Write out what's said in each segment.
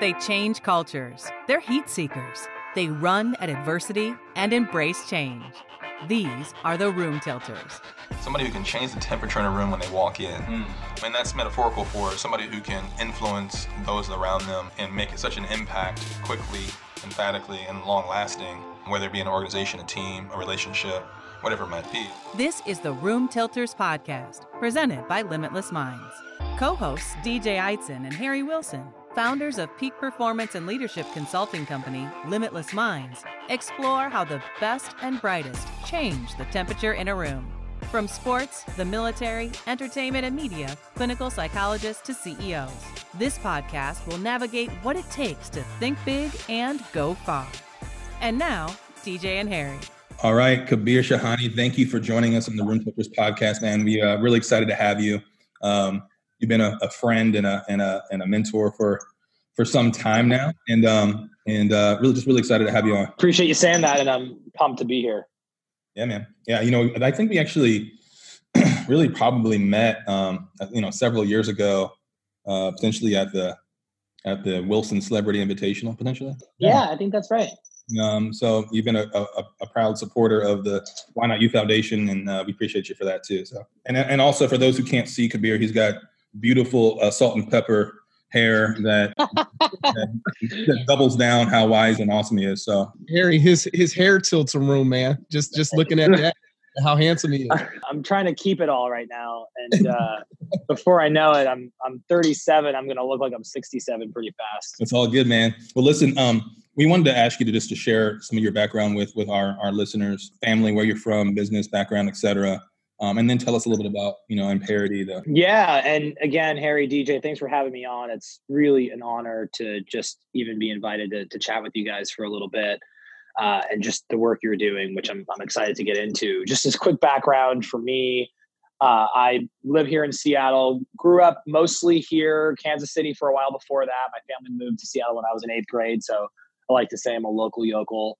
They change cultures. They're heat seekers. They run at adversity and embrace change. These are the room tilters. Somebody who can change the temperature in a room when they walk in. And that's metaphorical for somebody who can influence those around them and make such an impact quickly, emphatically, and long-lasting, whether it be an organization, a team, a relationship, whatever it might be. This is the Room Tilters podcast, presented by Limitless Minds. Co-hosts DJ Eitzen and Harry Wilson, founders of peak performance and leadership consulting company Limitless Minds, explore how the best and brightest change the temperature in a room. From sports, the military, entertainment and media, clinical psychologists to CEOs. This podcast will navigate what it takes to think big and go far. And now, DJ and Harry. All right, Kabir Shahani, thank you for joining us on the Room Tilters podcast, man. We are really excited to have you. You've been a friend and a mentor for some time now, and really excited to have you on. Appreciate you saying that, and I'm pumped to be here. Yeah, man. Yeah, I think we actually really probably met, several years ago, potentially at the Wilson Celebrity Invitational, potentially. Yeah, I think that's right. So you've been a proud supporter of the Why Not You Foundation, and we appreciate you for that too. So, and also for those who can't see Kabir, he's got beautiful salt and pepper hair that doubles down how wise and awesome he is. So Harry, his hair tilts a room, man. Just looking at that, how handsome he is. I'm trying to keep it all right now, and before I know it, I'm 37. I'm gonna look like I'm 67 pretty fast. It's all good, man. Well, listen, we wanted to ask you to share some of your background with our listeners, family, where you're from, business background, et cetera. And then tell us a little bit about, Imperity. Yeah. And again, Harry, DJ, thanks for having me on. It's really an honor to just even be invited to chat with you guys for a little bit, and just the work you're doing, which I'm excited to get into. Just as quick background for me, I live here in Seattle, grew up mostly here, Kansas City for a while before that. My family moved to Seattle when I was in 8th grade. So I like to say I'm a local yokel.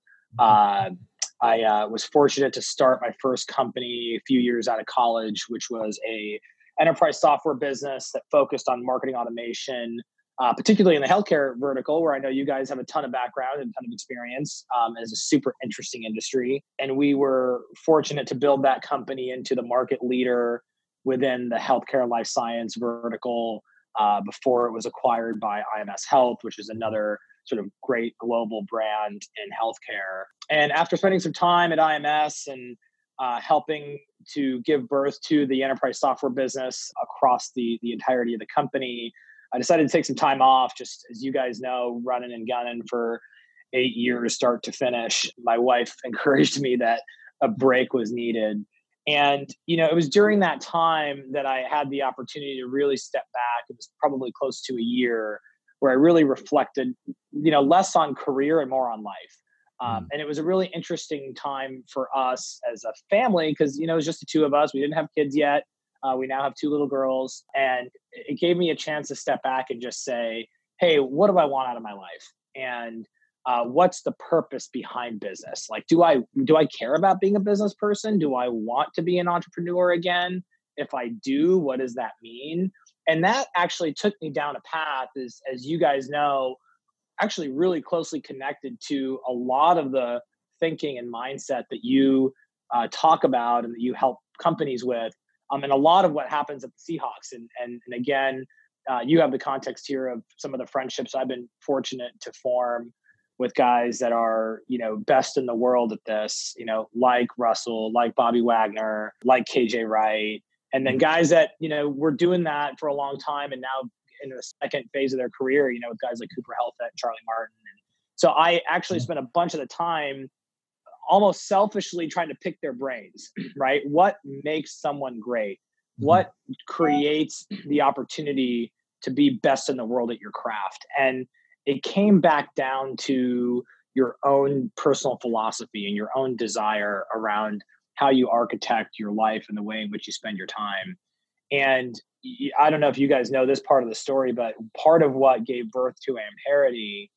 I was fortunate to start my first company a few years out of college, which was a enterprise software business that focused on marketing automation, particularly in the healthcare vertical, where I know you guys have a ton of background and a ton of experience. As a super interesting industry. And we were fortunate to build that company into the market leader within the healthcare life science vertical before it was acquired by IMS Health, which is another sort of great global brand in healthcare. And after spending some time at IMS and helping to give birth to the enterprise software business across the entirety of the company, I decided to take some time off, just as you guys know, running and gunning for 8 years, start to finish. My wife encouraged me that a break was needed. And, it was during that time that I had the opportunity to really step back. It was probably close to a year where I really reflected, less on career and more on life. And it was a really interesting time for us as a family because, it was just the two of us. We didn't have kids yet. We now have 2 little girls. And it gave me a chance to step back and just say, hey, what do I want out of my life? And what's the purpose behind business? Like, do I care about being a business person? Do I want to be an entrepreneur again? If I do, what does that mean? And that actually took me down a path, as you guys know, actually really closely connected to a lot of the thinking and mindset that you talk about and that you help companies with, and a lot of what happens at the Seahawks. And again, you have the context here of some of the friendships I've been fortunate to form with guys that are, best in the world at this, like Russell, like Bobby Wagner, like KJ Wright. And then guys that, were doing that for a long time and now in the second phase of their career, with guys like Cooper Helfet and Charlie Martin. And so I actually spent a bunch of the time almost selfishly trying to pick their brains, right? What makes someone great? What creates the opportunity to be best in the world at your craft? And it came back down to your own personal philosophy and your own desire around how you architect your life and the way in which you spend your time. And I don't know if you guys know this part of the story, but part of what gave birth to Amperity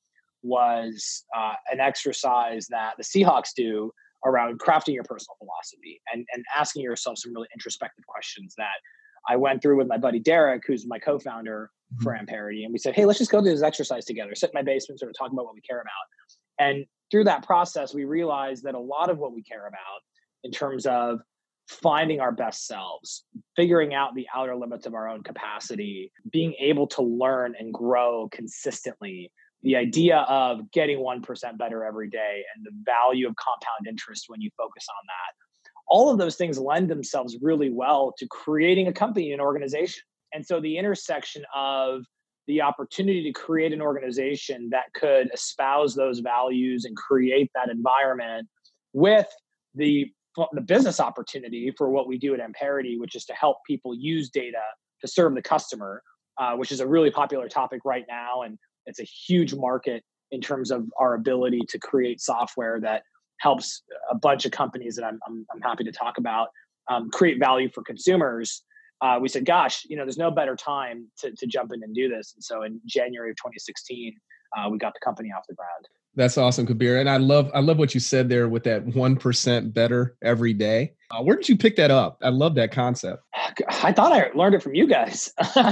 was an exercise that the Seahawks do around crafting your personal philosophy and asking yourself some really introspective questions that I went through with my buddy Derek, who's my co-founder, for Amperity. And we said, hey, let's just go through this exercise together, sit in my basement, sort of talk about what we care about. And through that process, we realized that a lot of what we care about in terms of finding our best selves, figuring out the outer limits of our own capacity, being able to learn and grow consistently, the idea of getting 1% better every day and the value of compound interest when you focus on that. All of those things lend themselves really well to creating a company, an organization. And so the intersection of the opportunity to create an organization that could espouse those values and create that environment with the business opportunity for what we do at Amperity, which is to help people use data to serve the customer, which is a really popular topic right now. And it's a huge market in terms of our ability to create software that helps a bunch of companies that I'm happy to talk about create value for consumers. We said, gosh, there's no better time to jump in and do this. And so in January of 2016, we got the company off the ground. That's awesome, Kabir. And I love what you said there with that 1% better every day. Where did you pick that up? I love that concept. I thought I learned it from you guys.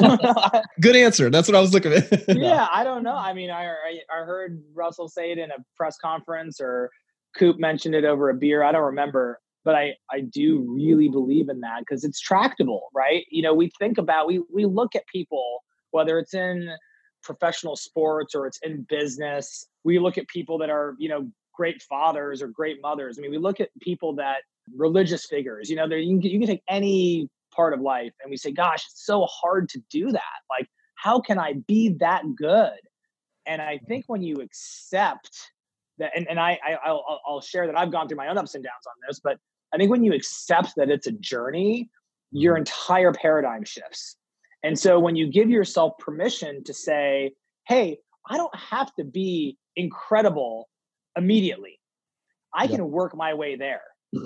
Good answer. That's what I was looking at. Yeah, I don't know. I mean, I heard Russell say it in a press conference, or Coop mentioned it over a beer. I don't remember. But I do really believe in that because it's tractable, right? We think about, we look at people, whether it's in professional sports or it's in business. We look at people that are, great fathers or great mothers. I mean, we look at people that religious figures, you can take any part of life and we say, gosh, it's so hard to do that. Like, how can I be that good? And I think when you accept that, and I'll share that I've gone through my own ups and downs on this, but I think when you accept that it's a journey, your entire paradigm shifts. And so when you give yourself permission to say, hey, I don't have to be incredible immediately. I can work my way there.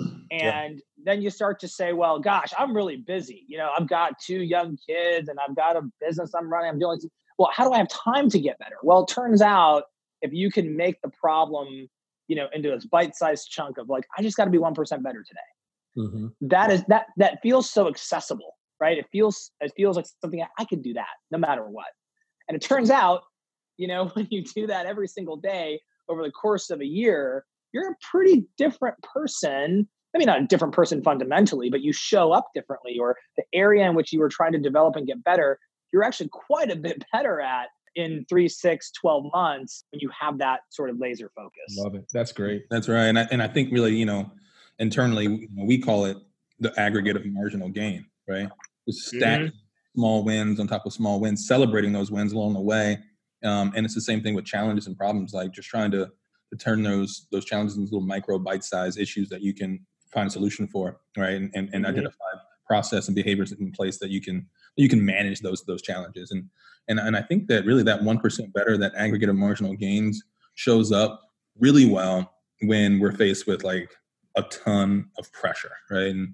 And then you start to say, well, gosh, I'm really busy. I've got 2 young kids and I've got a business I'm running. I'm doing, well, how do I have time to get better? Well, it turns out if you can make the problem into this bite-sized chunk of like, I just got to be 1% better today. Mm-hmm. That feels so accessible, right? It feels like something I could do that no matter what. And it turns out, when you do that every single day over the course of a year, you're a pretty different person. I mean, not a different person fundamentally, but you show up differently, or the area in which you were trying to develop and get better, you're actually quite a bit better at in 3, 6, 12 months when you have that sort of laser focus. Love it. That's great. That's right. And I think really, internally, we call it the aggregate of marginal gain, right? Just stacking small wins on top of small wins, celebrating those wins along the way. And it's the same thing with challenges and problems, like just trying to turn those challenges into little micro bite-sized issues that you can find a solution for, right? And identify process and behaviors in place that you can manage those challenges. And I think that really that 1% better, that aggregate of marginal gains shows up really well when we're faced with like a ton of pressure, right? And,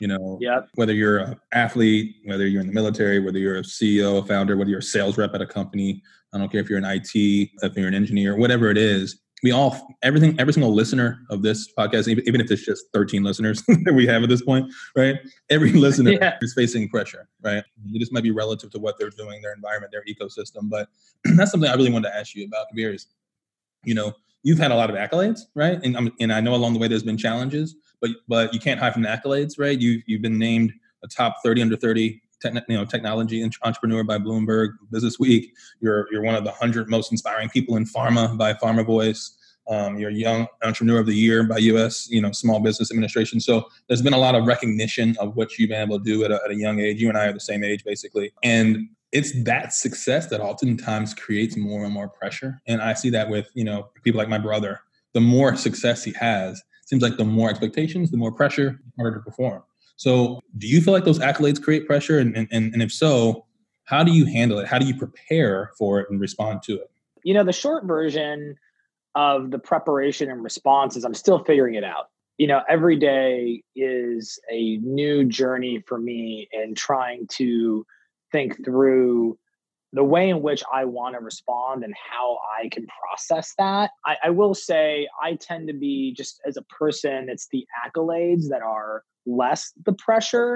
whether you're an athlete, whether you're in the military, whether you're a CEO, a founder, whether you're a sales rep at a company, I don't care if you're in IT, if you're an engineer, whatever it is, every single listener of this podcast, even if it's just 13 listeners that we have at this point, right? Every listener is facing pressure, right? This might be relative to what they're doing, their environment, their ecosystem. But that's something I really wanted to ask you about, Kabir, is, you've had a lot of accolades, right? And I know along the way there's been challenges, but you can't hide from the accolades, right? You've been named a top 30 under 30 technology entrepreneur by Bloomberg Business Week. You're one of the 100 most inspiring people in pharma by Pharma Voice. You're Young Entrepreneur of the Year by U.S. Small Business Administration. So there's been a lot of recognition of what you've been able to do at a young age. You and I are the same age, basically. And it's that success that oftentimes creates more and more pressure. And I see that with, people like my brother. The more success he has, it seems like the more expectations, the more pressure, the harder to perform. So do you feel like those accolades create pressure? And if so, how do you handle it? How do you prepare for it and respond to it? The short version of the preparation and response is I'm still figuring it out. Every day is a new journey for me in trying to think through the way in which I want to respond and how I can process that. I will say I tend to be, just as a person, it's the accolades that are less the pressure.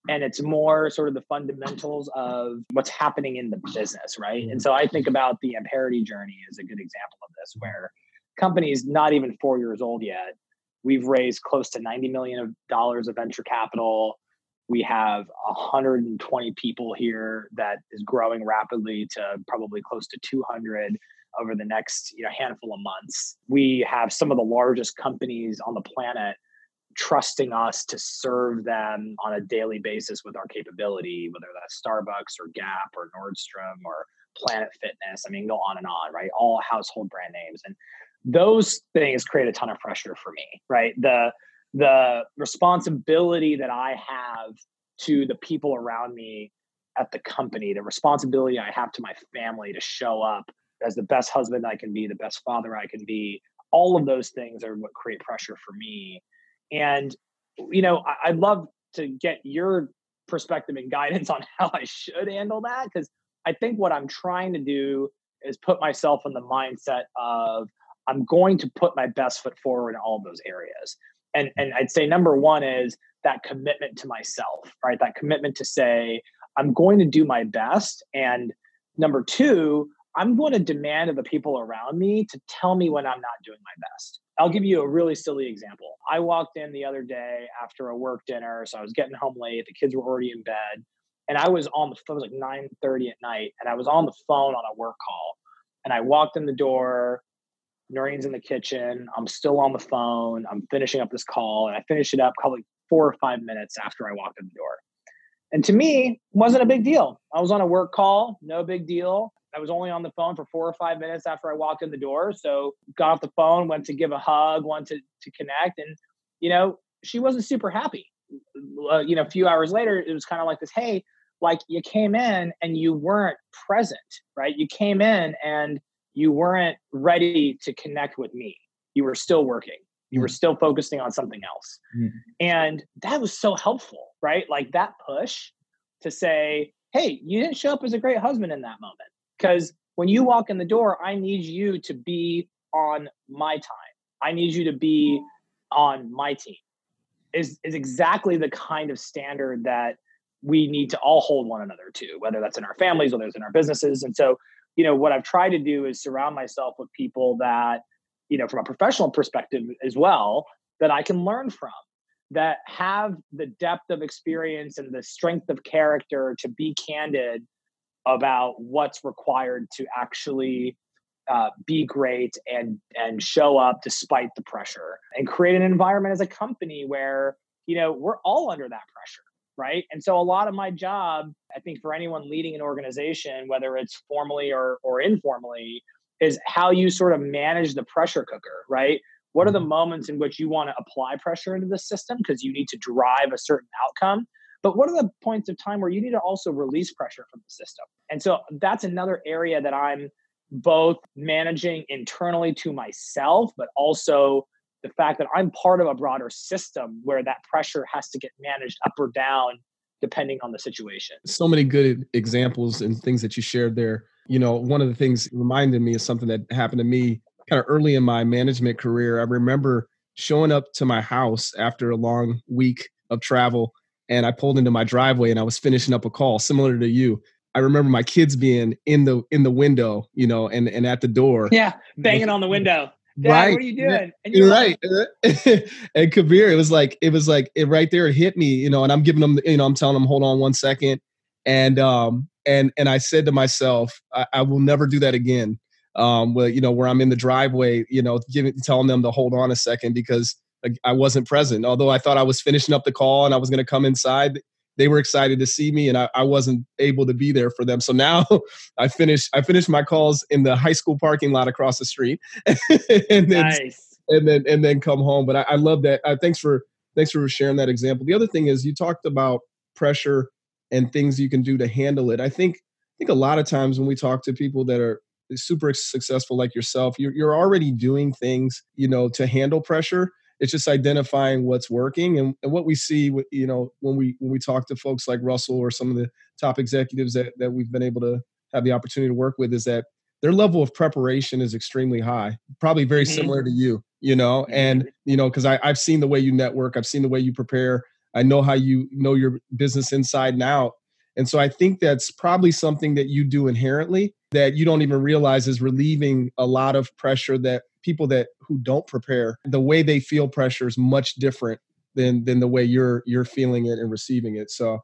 and it's more sort of the fundamentals of what's happening in the business, right? And so I think about the Amperity journey as a good example of this, where company's not even 4 years old yet. We've raised close to $90 million of venture capital. We have 120 people here that is growing rapidly to probably close to 200 over the next handful of months. We have some of the largest companies on the planet trusting us to serve them on a daily basis with our capability, whether that's Starbucks or Gap or Nordstrom or Planet Fitness. I mean, go on and on, right? All household brand names. And those things create a ton of pressure for me, right? The responsibility that I have to the people around me at the company, the responsibility I have to my family to show up as the best husband I can be, the best father I can be, all of those things are what create pressure for me. And, I'd love to get your perspective and guidance on how I should handle that. Because I think what I'm trying to do is put myself in the mindset of I'm going to put my best foot forward in all of those areas. And I'd say number one is that commitment to myself, right? That commitment to say, I'm going to do my best. And number two, I'm going to demand of the people around me to tell me when I'm not doing my best. I'll give you a really silly example. I walked in the other day after a work dinner. So I was getting home late. The kids were already in bed. And I was on the phone, it was like 9:30 at night. And I was on the phone on a work call. And I walked in the door. Noreen's in the kitchen. I'm still on the phone. I'm finishing up this call. And I finished it up probably 4 or 5 minutes after I walked in the door. And to me, it wasn't a big deal. I was on a work call, no big deal. I was only on the phone for 4 or 5 minutes after I walked in the door. So got off the phone, went to give a hug, went to connect. And, she wasn't super happy. A few hours later, it was kind of like this, hey, like you came in and you weren't present, right? You came in and you weren't ready to connect with me. You were still working. You were still focusing on something else. Mm-hmm. And that was so helpful, right? Like that push to say, hey, you didn't show up as a great husband in that moment. Because when you walk in the door, I need you to be on my time. I need you to be on my team. Is exactly the kind of standard that we need to all hold one another to, whether that's in our families, whether it's in our businesses. And so, what I've tried to do is surround myself with people that, from a professional perspective as well, that I can learn from, that have the depth of experience and the strength of character to be candid about what's required to actually be great and show up despite the pressure, and create an environment as a company where, we're all under that pressure. Right. And so a lot of my job, I think for anyone leading an organization, whether it's formally or informally, is how you sort of manage the pressure cooker, right? What are the moments in which you want to apply pressure into the system because you need to drive a certain outcome? But what are the points of time where you need to also release pressure from the system? And so that's another area that I'm both managing internally to myself, but also the fact that I'm part of a broader system where that pressure has to get managed up or down depending on the situation. So many good examples and things that you shared there. One of the things reminded me of something that happened to me kind of early in my management career. I remember showing up to my house after a long week of travel, and I pulled into my driveway and I was finishing up a call similar to you. I remember my kids being in the window, and at the door. Yeah, banging on the window. Dad, right. What are you doing? And you're right. And Kabir, it was like it right there. It hit me, and I'm giving them, I'm telling them, hold on 1 second. And I said to myself, I will never do that again. Where I'm in the driveway, telling them to hold on a second because I wasn't present. Although I thought I was finishing up the call and I was going to come inside, they were excited to see me and I wasn't able to be there for them. So now I finish my calls in the high school parking lot across the street and then come home. But I love that. Thanks for sharing that example. The other thing is you talked about pressure and things you can do to handle it. I think a lot of times when we talk to people that are super successful like yourself, you're already doing things, to handle pressure. It's just identifying what's working and what we see, when we talk to folks like Russell or some of the top executives that we've been able to have the opportunity to work with is that their level of preparation is extremely high, probably very similar to you, and, because I've seen the way you network, I've seen the way you prepare. I know how you know your business inside and out. And so I think that's probably something that you do inherently that you don't even realize is relieving a lot of pressure that people who don't prepare, the way they feel pressure is much different than the way you're feeling it and receiving it. So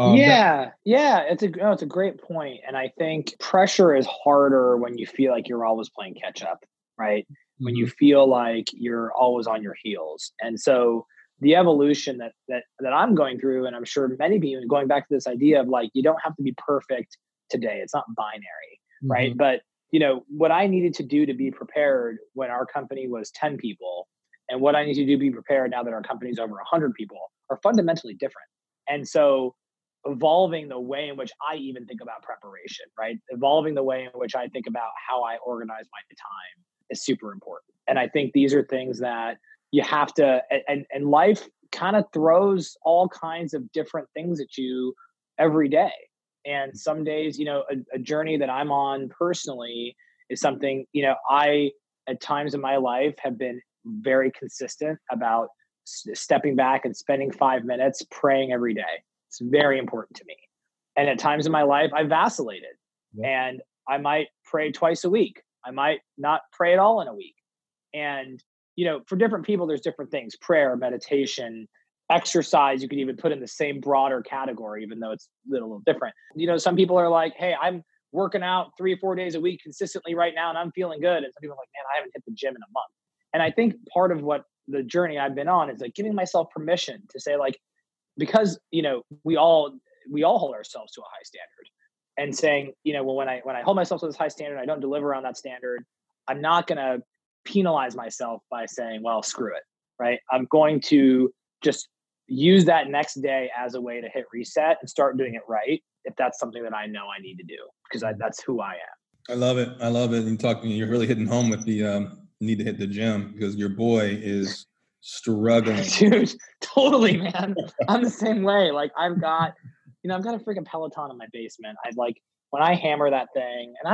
it's a great point. And I think pressure is harder when you feel like you're always playing catch up, right? Mm-hmm. When you feel like you're always on your heels. And so the evolution that I'm going through, and I'm sure many people, going back to this idea of like, you don't have to be perfect today. It's not binary, right? But what I needed to do to be prepared when our company was 10 people and what I need to do to be prepared now that our company is over 100 people are fundamentally different. And so evolving the way in which I even think about preparation, right? Evolving the way in which I think about how I organize my time is super important. And I think these are things that you have to, and life kind of throws all kinds of different things at you every day. And some days, a journey that I'm on personally is something, I, at times in my life, have been very consistent about stepping back and spending 5 minutes praying every day. It's very important to me. And at times in my life, I vacillated and I might pray twice a week. I might not pray at all in a week. And, for different people, there's different things: prayer, meditation, exercise. You could even put in the same broader category, even though it's a little different. Some people are like, hey, I'm working out 3 or 4 days a week consistently right now, and I'm feeling good. And some people are like, man, I haven't hit the gym in a month. And I think part of what the journey I've been on is like giving myself permission to say, like, because, we all hold ourselves to a high standard, and saying, well, when I hold myself to this high standard, I don't deliver on that standard, I'm not going to penalize myself by saying, well, screw it. Right. I'm going to just use that next day as a way to hit reset and start doing it right, if that's something that I know I need to do, because that's who I am. I love it. You're really hitting home with the need to hit the gym, because your boy is struggling. Dude, totally, man. I'm the same way. Like I've got a freaking Peloton in my basement. When I hammer that thing, and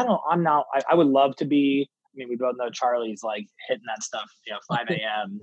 I would love to be, we both know Charlie's like hitting that stuff, 5 a.m.,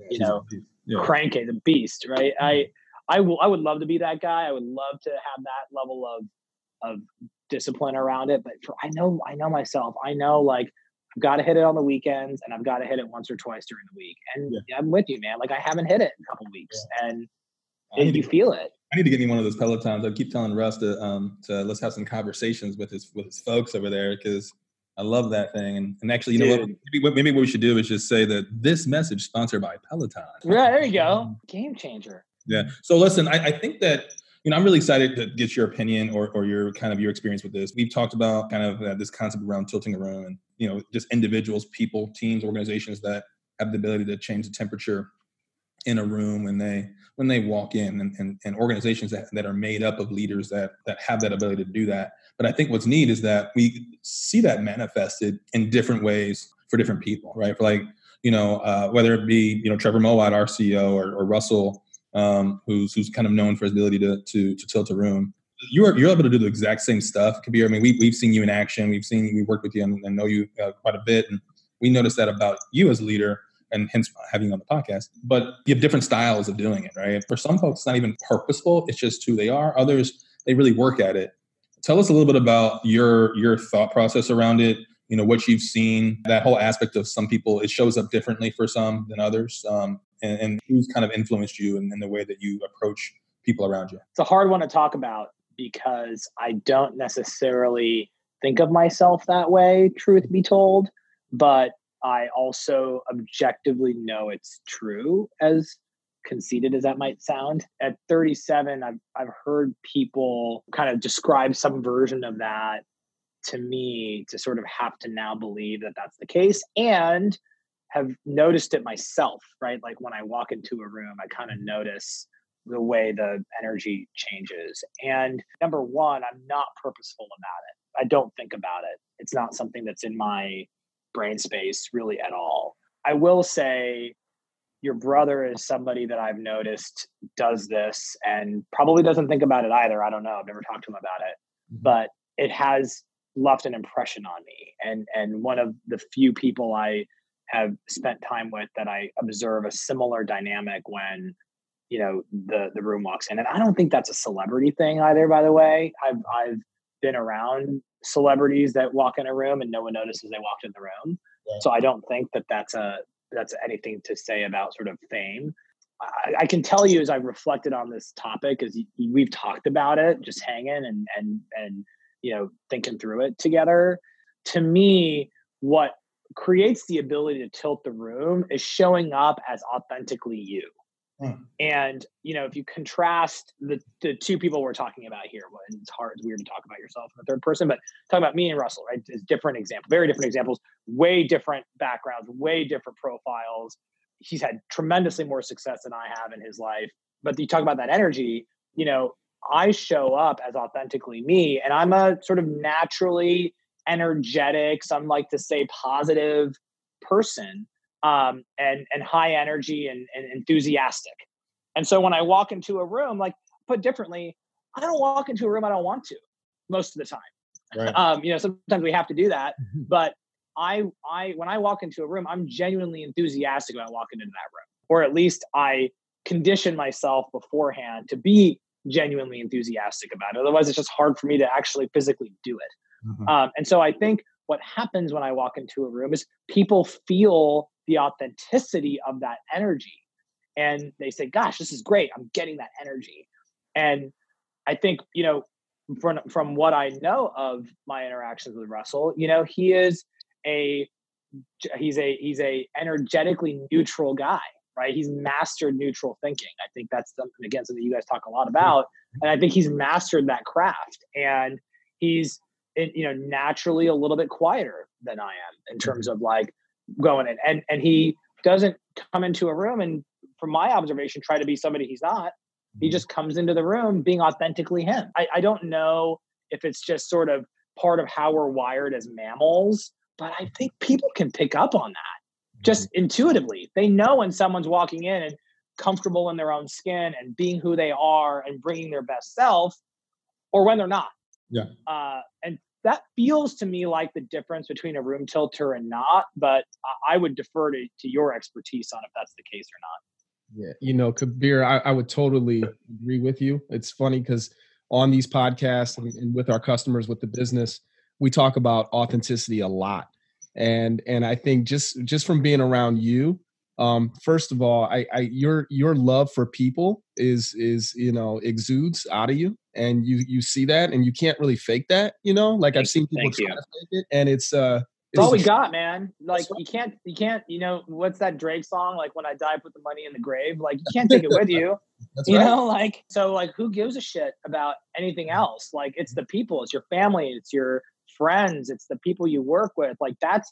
cranking the beast, right? I would love to be that guy. I would love to have that level of discipline around it. But I know myself. I know, like, I've got to hit it on the weekends, and I've got to hit it once or twice during the week. And I'm with you, man. Like, I haven't hit it in a couple of weeks, and you feel it. I need to get me one of those Pelotons. I keep telling Russ to let's have some conversations with his folks over there, because I love that thing. And actually, what? Maybe what we should do is just say that this message sponsored by Peloton. Right, there you go. Game changer. Yeah. So listen, I think that, I'm really excited to get your opinion or your kind of your experience with this. We've talked about kind of this concept around tilting a room, and, just individuals, people, teams, organizations that have the ability to change the temperature in a room when they walk in, and organizations that are made up of leaders that have that ability to do that. But I think what's neat is that we see that manifested in different ways for different people, right? For like, whether it be, Trevor Mowat, our CEO, or Russell, who's kind of known for his ability to tilt a room. You're able to do the exact same stuff, Kabir. We've seen you in action. We've worked with you and know you quite a bit. And we noticed that about you as a leader, and hence having you on the podcast. But you have different styles of doing it, right? For some folks, it's not even purposeful. It's just who they are. Others, they really work at it. Tell us a little bit about your thought process around it, what you've seen, that whole aspect of some people, it shows up differently for some than others, and who's kind of influenced you in the way that you approach people around you. It's a hard one to talk about because I don't necessarily think of myself that way, truth be told, but I also objectively know it's true, as conceited as that might sound. At 37, I've heard people kind of describe some version of that to me, to sort of have to now believe that that's the case, and have noticed it myself, right? Like when I walk into a room, I kind of notice the way the energy changes. And number one, I'm not purposeful about it. I don't think about it. It's not something that's in my brain space really at all. I will say your brother is somebody that I've noticed does this and probably doesn't think about it either. I don't know. I've never talked to him about it, but it has left an impression on me. And one of the few people I have spent time with that I observe a similar dynamic when the room walks in. And I don't think that's a celebrity thing either, by the way. I've been around celebrities that walk in a room and no one notices they walked in the room. Yeah. So I don't think that's anything to say about sort of fame. I can tell you, as I've reflected on this topic, as we've talked about it, just hanging and thinking through it together. To me, what creates the ability to tilt the room is showing up as authentically you. And, if you contrast the two people we're talking about here, it's weird to talk about yourself in the third person, but talk about me and Russell, right? It's different examples, very different examples, way different backgrounds, way different profiles. He's had tremendously more success than I have in his life. But you talk about that energy, I show up as authentically me, and I'm a sort of naturally energetic, some like to say positive person. And high energy and enthusiastic. And so when I walk into a room, like put differently, I don't walk into a room I don't want to most of the time. Right. Sometimes we have to do that. But when I walk into a room, I'm genuinely enthusiastic about walking into that room. Or at least I condition myself beforehand to be genuinely enthusiastic about it. Otherwise, it's just hard for me to actually physically do it. And so I think what happens when I walk into a room is people feel the authenticity of that energy. And they say, gosh, this is great. I'm getting that energy. And I think, from what I know of my interactions with Russell, he's a energetically neutral guy, right? He's mastered neutral thinking. I think that's something you guys talk a lot about. And I think he's mastered that craft. And he's, naturally a little bit quieter than I am in terms of like going in. And he doesn't come into a room and, from my observation, try to be somebody he's not. He just comes into the room being authentically him. I don't know if it's just sort of part of how we're wired as mammals, but I think people can pick up on that just intuitively. They know when someone's walking in and comfortable in their own skin and being who they are and bringing their best self, or when they're not. Yeah. And that feels to me like the difference between a room tilter and not, but I would defer to your expertise on if that's the case or not. Yeah. Kabir, I would totally agree with you. It's funny because on these podcasts and with our customers, with the business, we talk about authenticity a lot. And I think just from being around you, first of all, your love for people is exudes out of you, and you see that, and you can't really fake that. Like I've seen people try to fake it, and it's all we got, man. Like you can't. What's that Drake song? Like, when I die, put the money in the grave. Like you can't take it with you. That's right. So who gives a shit about anything else? Like, it's the people, it's your family, it's your friends, it's the people you work with. Like, that's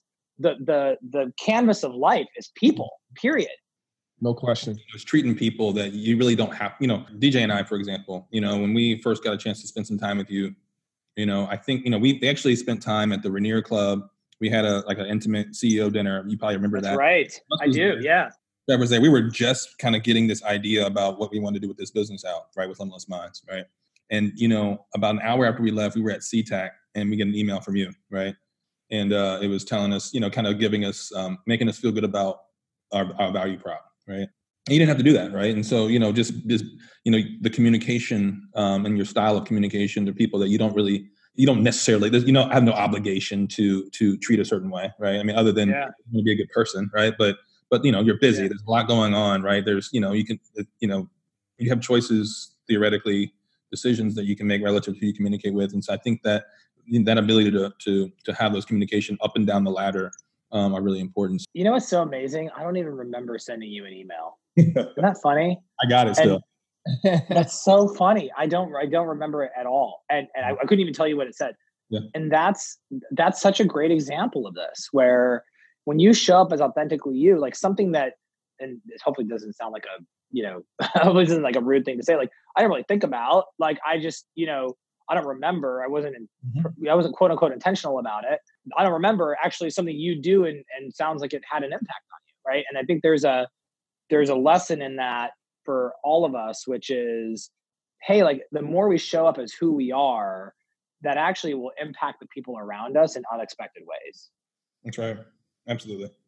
the canvas of life is people, period. No question. It's treating people that you really don't have, DJ and I, for example, when we first got a chance to spend some time with you, I think, we actually spent time at the Rainier Club. We had an intimate CEO dinner. You probably remember that. Right. I do. Yeah. That was there. We were just kind of getting this idea about what we wanted to do with this business out, right, with Limitless Minds, right? And, about an hour after we left, we were at CTAC and we get an email from you, right? And it was telling us, kind of giving us, making us feel good about our value prop, right? And you didn't have to do that, right? And so, just the communication and your style of communication to people that you don't necessarily, have no obligation to treat a certain way, right? I mean, other than be a good person, right? But you're busy. Yeah. There's a lot going on, right? There's, you can, you have choices, theoretically, decisions that you can make relative to who you communicate with. And so I think that ability to have those communication up and down the ladder are really important. What's so amazing? I don't even remember sending you an email. Isn't that funny? I got it still. That's so funny. I don't remember it at all. And I couldn't even tell you what it said. Yeah. And that's such a great example of this, where when you show up as authentically you, like something that, and it hopefully doesn't sound like hopefully this isn't like a rude thing to say. Like, I didn't really think about, like, I just, I don't remember. I wasn't quote unquote intentional about it. I don't remember actually something you do and sounds like it had an impact on you. Right. And I think there's a lesson in that for all of us, which is, hey, like the more we show up as who we are, that actually will impact the people around us in unexpected ways. That's right. Absolutely.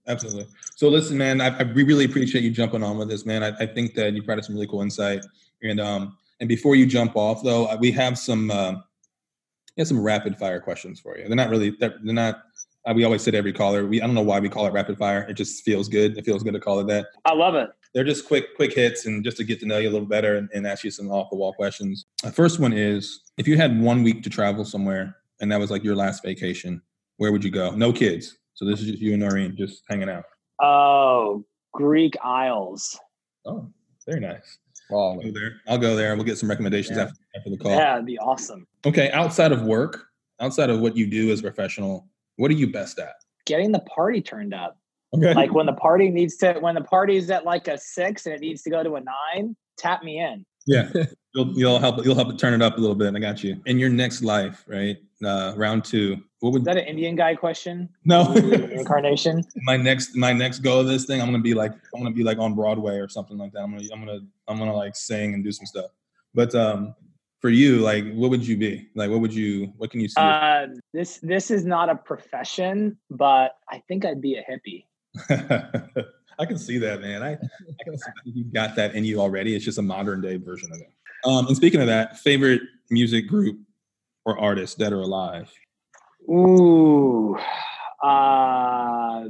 Absolutely. So listen, man, we really appreciate you jumping on with this, man. I think that you provided some really cool insight. And before you jump off, though, we have some rapid fire questions for you. They're not really, we always say to every caller, I don't know why we call it rapid fire. It just feels good. It feels good to call it that. I love it. They're just quick hits and just to get to know you a little better and ask you some off the wall questions. The first one is, if you had 1 week to travel somewhere and that was like your last vacation, where would you go? No kids. So this is just you and Noreen just hanging out. Oh, Greek Isles. Oh, very nice. Wow. I'll go there. We'll get some recommendations after the call. Yeah, it'd be awesome. Okay, outside of work, outside of what you do as a professional, what are you best at? Getting the party turned up. Okay. Like when the party's at like a 6 and it needs to go to a 9, tap me in. Yeah, you'll help it turn it up a little bit. I got you. In your next life, right? Round 2. Is that an Indian guy question? No. Incarnation. My next go of this thing, I'm gonna be like on Broadway or something like that. I'm gonna like sing and do some stuff. But for you, like, what would you be? Like, what can you see? This is not a profession, but I think I'd be a hippie. I can see that, man. I can see you've got that in you already. It's just a modern day version of it. And speaking of that, favorite music group or artist, dead or alive? Ooh, gosh,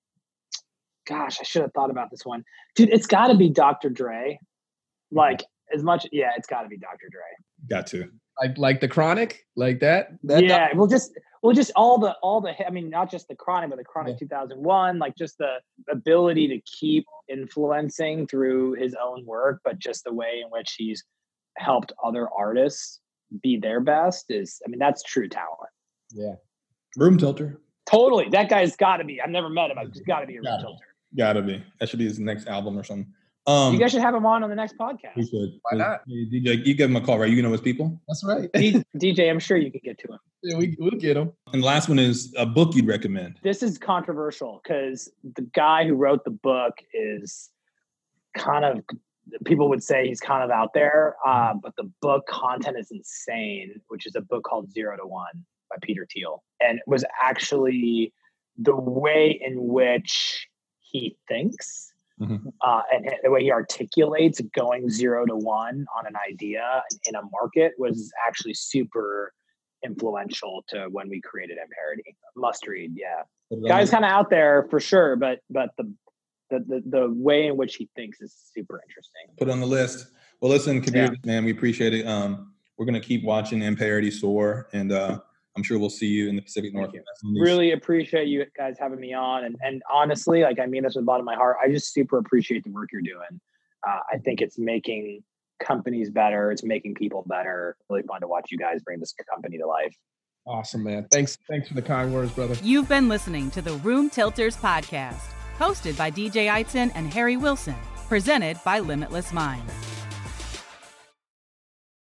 I should have thought about this one, dude. It's got to be Dr. Dre. Like it's got to be Dr. Dre. Got to like the Chronic, like that. Yeah, well, just all the. I mean, not just the Chronic, but the Chronic 2001. Like just the ability to keep influencing through his own work, but just the way in which he's helped other artists be their best is. I mean, that's true talent. Yeah. Room Tilter. Totally. That guy's got to be. I've never met him. I've just got to be a Room Tilter. Got to be. That should be his next album or something. You guys should have him on the next podcast. We should. Why not? DJ, you give him a call, right? You know his people? That's right. DJ, I'm sure you could get to him. Yeah, we'll get him. And the last one is a book you'd recommend. This is controversial because the guy who wrote the book is kind of, people would say he's kind of out there, but the book content is insane, which is a book called 0 to 1 by Peter Thiel. And it was actually the way in which he thinks and the way he articulates going 0 to 1 on an idea in a market was actually super influential to when we created Amperity. Must read, yeah. Guy's kind of out there for sure, but the way in which he thinks is super interesting. Put on the list. Well, listen, Kabir, man, we appreciate it. We're going to keep watching Amperity soar, and I'm sure we'll see you in the Pacific Northwest. Really appreciate you guys having me on. And honestly, like, I mean this with the bottom of my heart. I just super appreciate the work you're doing. I think it's making companies better. It's making people better. Really fun to watch you guys bring this company to life. Awesome, man. Thanks for the kind words, brother. You've been listening to the Room Tilters podcast, hosted by DJ Eitzen and Harry Wilson, presented by Limitless Minds.